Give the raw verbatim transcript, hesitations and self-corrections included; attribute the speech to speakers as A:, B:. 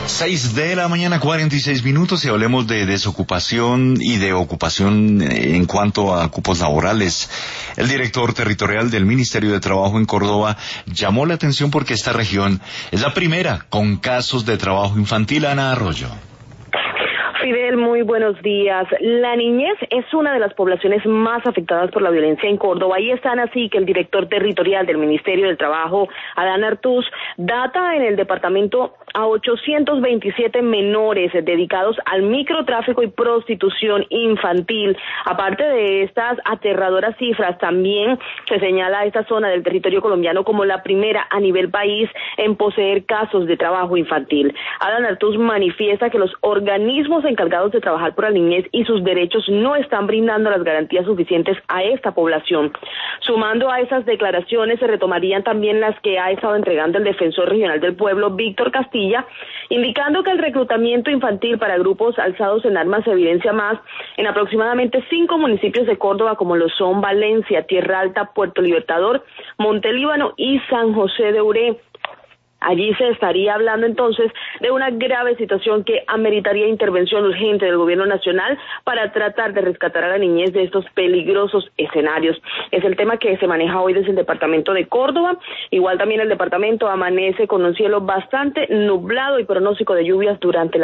A: Seis de la mañana, cuarenta y seis minutos, y hablemos de desocupación y de ocupación en cuanto a cupos laborales. El director territorial del Ministerio de Trabajo en Córdoba llamó la atención porque esta región es la primera con casos de trabajo infantil. Ana Arroyo.
B: Fidel, muy buenos días. La niñez es una de las poblaciones más afectadas por la violencia en Córdoba, y es tan así que el director territorial del Ministerio del Trabajo, Adán Artús, data en el departamento a ochocientos veintisiete menores dedicados al microtráfico y prostitución infantil. Aparte de estas aterradoras cifras, también se señala a esta zona del territorio colombiano como la primera a nivel país en poseer casos de trabajo infantil. Adán Artús manifiesta que los organismos encargados de trabajar por la niñez y sus derechos no están brindando las garantías suficientes a esta población. Sumando a esas declaraciones, se retomarían también las que ha estado entregando el defensor regional del pueblo, Víctor Castilla, indicando que el reclutamiento infantil para grupos alzados en armas se evidencia más en aproximadamente cinco municipios de Córdoba, como lo son Valencia, Tierra Alta, Puerto Libertador, Montelíbano y San José de Uré. Allí se estaría hablando entonces de una grave situación que ameritaría intervención urgente del gobierno nacional para tratar de rescatar a la niñez de estos peligrosos escenarios. Es el tema que se maneja hoy desde el departamento de Córdoba. Igual también el departamento amanece con un cielo bastante nublado y pronóstico de lluvias durante la